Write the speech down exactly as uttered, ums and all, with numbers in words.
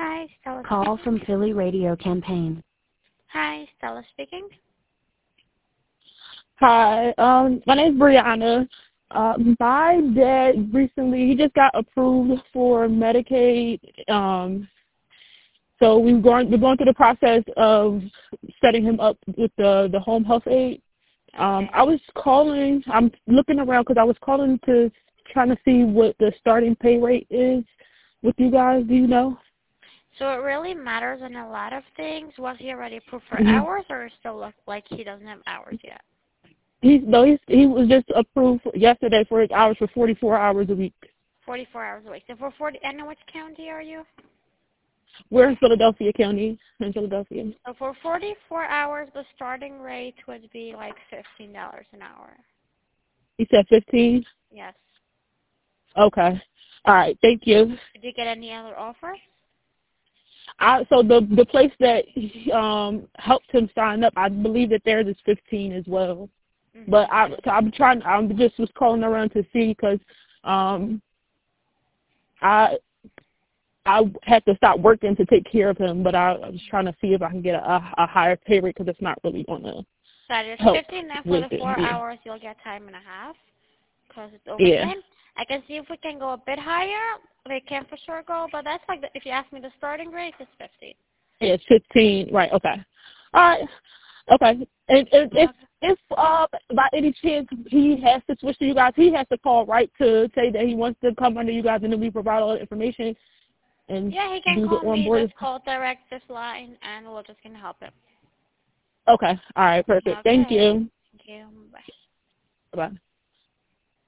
Hi, Stella Call speaking. from Philly Radio campaign. Hi, Stella speaking. Hi, um, my name is Brianna. Uh, my dad recently, he just got approved for Medicaid. Um, so we're going, we're going through the process of setting him up with the, the home health aid. Um, Okay. I was calling, I'm looking around because I was calling to trying to see what the starting pay rate is with you guys. Do you know? So it really matters on a lot of things. Was he already approved for Mm-hmm. hours, or still look like he doesn't have hours yet? He's, no, he's, he was just approved yesterday for his hours for forty-four hours a week. forty-four hours a week. So for forty, I know which county are you? We're in Philadelphia County, in Philadelphia. So for forty-four hours, the starting rate would be like fifteen dollars an hour. You said fifteen? Yes. Okay. All right. Thank you. Did you get any other offers? I, so the the place that um helped him sign up, I believe that theirs is fifteen as well. Mm-hmm. But I, so I'm trying. I'm just was calling around to see because um I I had to stop working to take care of him, but I, I was trying to see if I can get a, a, a higher pay rate because it's not really going to So it's help fifteen, and for with the it. four Yeah. hours, you'll get time and a half because it's Yeah. overtime. I can see if we can go a bit higher. We can for sure go, but that's like the, if you ask me the starting rate, it's fifteen. Yeah, it's fifteen. Right. Okay. All right. Okay. And, and if Okay. if uh by any chance he has to switch to you guys, he has to call right to say that he wants to come under you guys, and then we provide all the information and Yeah, he can do the call me. onboard. Just call direct this line, and we're just gonna help him. Okay. All right. Perfect. Thank Okay. you. Thank you. Bye. Bye.